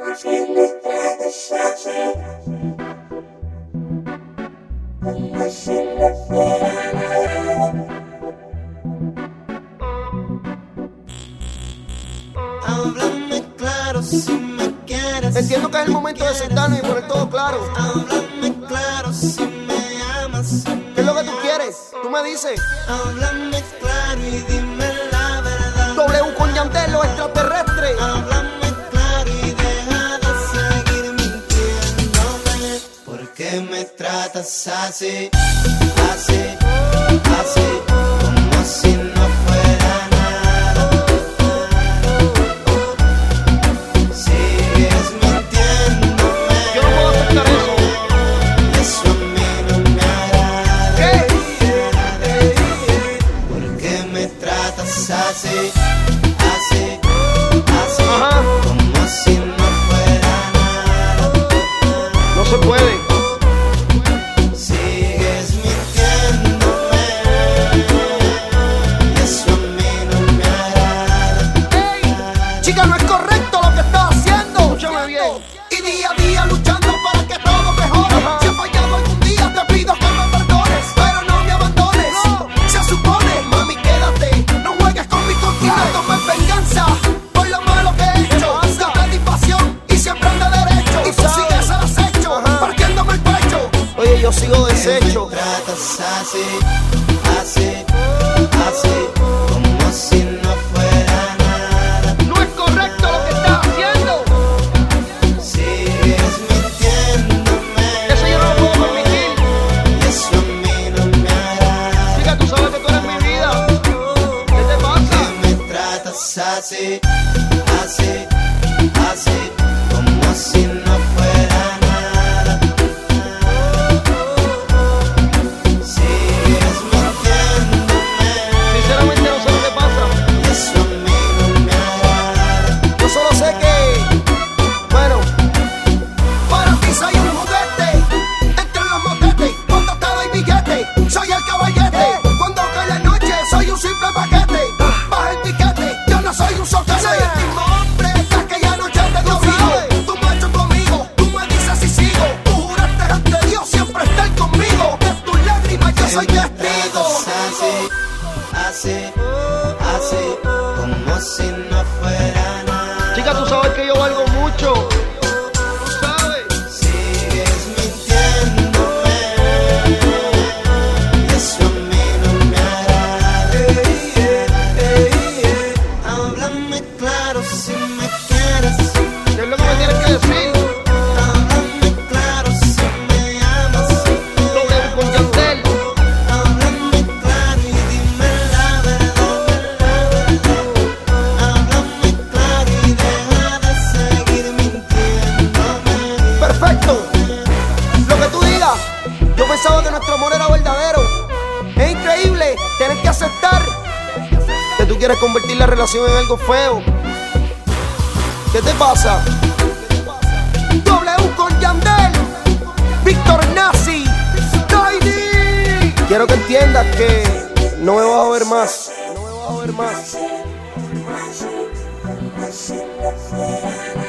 Háblame claro si me quieres. Entiendo que es el momento de sentarnos y poner todo claro. Háblame claro si me amas. ¿Qué es lo que tú quieres? Tú me dices. Háblame claro y dime la verdad. W con Yandel, los extraterrestres. Háblame claro y deja de seguir mintiéndome. ¿Por qué me tratas así? Así, así, como si no fuera nada. Sigues mintiéndome. Yo no puedo aceptar eso. Eso a mí no me agrada. ¿Qué? ¿Por qué me tratas así? Así, así, Ajá. como si no fuera nada. No se puede. Sigues mintiéndome. Y eso a mí no me agrada. Ey, chica, no es correcto lo que estás haciendo. Escúchame bien. Y día a día luchando para que todo mejore. Ajá. Si he fallado algún día te pido que me perdones, pero no me abandones. No. Se supone, mami, quédate. No juegues con mi confianza. No tomes venganza por lo malo que he hecho. pasa? Yo te di pasión y siempre ando derecho. Y tú sabes. sigues al acecho, Ajá. partiéndome el pecho. Oye, yo sigo deshecho. Me tratas así, así, así, como si no fuera nada. No es correcto lo que estás haciendo. Sigues mintiéndome. Eso yo no lo puedo permitir. Y eso a mí no me agrada. Chica, tú sabes que tú eres mi vida. ¿Qué te pasa? Que me tratas así, así, así, como si no fuera nada. Sigues mintiéndome. Sinceramente no sé lo que pasa. Y eso a mí no me agrada. Yo solo sé que, bueno, Para ti soy un juguete entre los motetes. Cuando te doy billete, soy el caballete. Cuando cae la noche, soy un simple paquete. Baja el piquete, yo no soy un soquete. Soy el mismo hombre que aquella noche te dio frío. Tú marchas conmigo, tú me dices si sigo. Tú juraste ante Dios siempre estar conmigo. De tus lágrimas yo soy testigo. Así, así, así, como si no fuera nada. chica, tú sabes que yo valgo mucho. Tú sabes. Sigues mintiéndome. Y eso a mí no me agrada. Háblame claro si me quieres. ¿Qué es lo que me tienes que decir? Háblame claro si me amas. W con Yandel. Háblame claro y dime la verdad. Háblame claro y deja de seguir mintiéndome. Perfecto. Lo que tú digas. Yo pensaba que nuestro amor era verdadero. Es increíble tener que aceptar que tú quieres convertir la relación en algo feo. ¿Qué te pasa? W con Yandel, Víctor Nazi. Tiny. Quiero que entiendas que no me vas a ver más. No me vas a ver más.